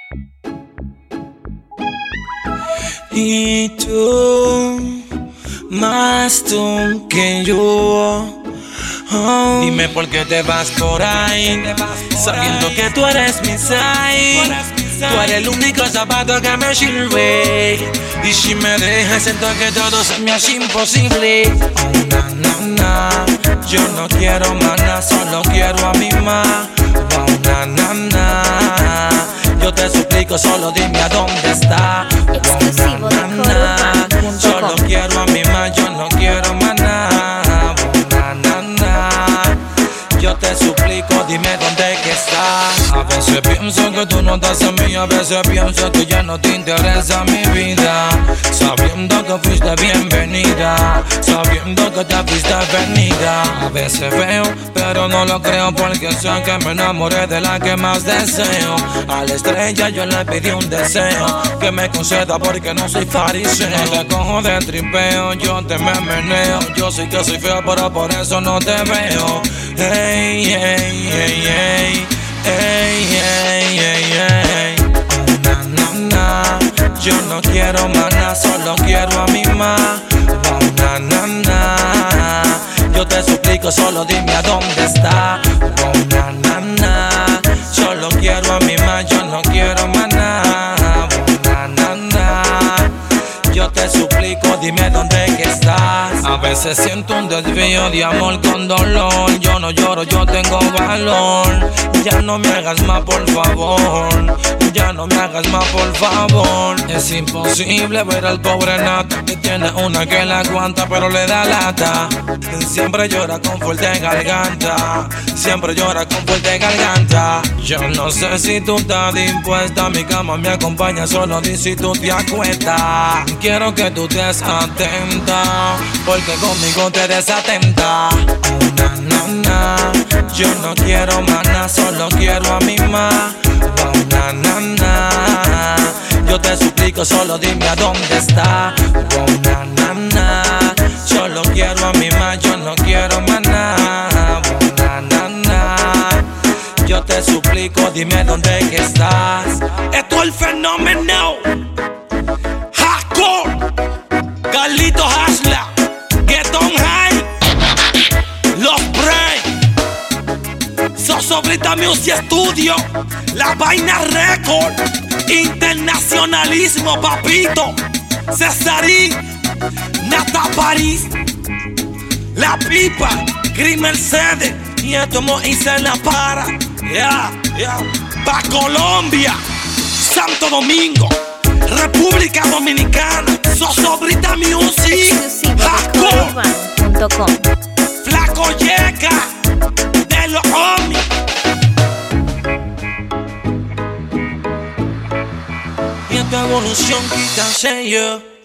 Y tú, más tú que yo. Oh. Dime por qué te vas por ahí, sabiendo que tú eres mi side. Tú eres el único zapato que me sirve. Y si me dejas, siento que todo se me hace imposible. Oh, na, na, na. Yo no quiero más nada, solo quiero a mi ma. Oh, na, na, na. Yo te suplico, solo dime a dónde está. Exclusivo de CoroUrbano.com. Solo quiero a mi ma, yo no quiero más nada. Na, na, na. Yo te suplico, dime dónde que estás. A veces pienso que tú no estás en mí, a veces pienso que ya no te interesa mi vida. Sabiendo que fuiste bienvenida, sabiendo que te fuiste venida. A veces veo, pero no lo creo, porque sé que me enamoré de la que más deseo. A la estrella yo le pedí un deseo, que me conceda porque no soy fariseo. No te cojo de tripeo, yo te me meneo. Yo sé que soy feo, pero por eso no te veo. Hey, hey, hey, hey. Ey, ey, ey, ey. Oh, na, na, na. Yo no quiero más nada, solo quiero a mi ma. Oh, na, na, na. Yo te suplico, solo dime a dónde está. Oh, na, na, na. Solo quiero a mi ma, yo no quiero más nada. Oh, na, na, na. Yo te suplico, dime dónde que estás. A veces siento un desvío de amor con dolor. Yo no lloro, yo tengo valor. Ya no me hagas más, por favor. Ya no me hagas más, por favor. Es imposible ver al pobre nata, que tiene una que la aguanta pero le da lata. Siempre llora con fuerte garganta, siempre llora con fuerte garganta. Yo no sé si tú estás dispuesta, a mi cama me acompaña, solo di si tú te acuestas. Quiero que tú estés atenta, porque conmigo te desatenta. Oh, na, na, na. Yo no quiero más nada, solo quiero a mi ma. Oh, na, na, na. Yo te suplico, solo dime a dónde está. Oh, na, na, na. Solo quiero a mi ma, yo no quiero más nada. Oh, na, na, na. Yo te suplico, dime dónde que estás. Esto es el fenómeno Hardcore, Carlito Hasla, Get On High, Los Bray, Zozobrita Music Studio, La Vaina Record, Internacionalismo, papito, Cesarín, Nata París, La Pipa, Gris Mercedes, y esto hice la para, pa' Colombia, Santo Domingo, República Dominicana, Zozobrita Music, Exclusivo de Hardcore, CoroUrbano.com. Flaco Yeca, de los homies. Y esta evolución quita sello.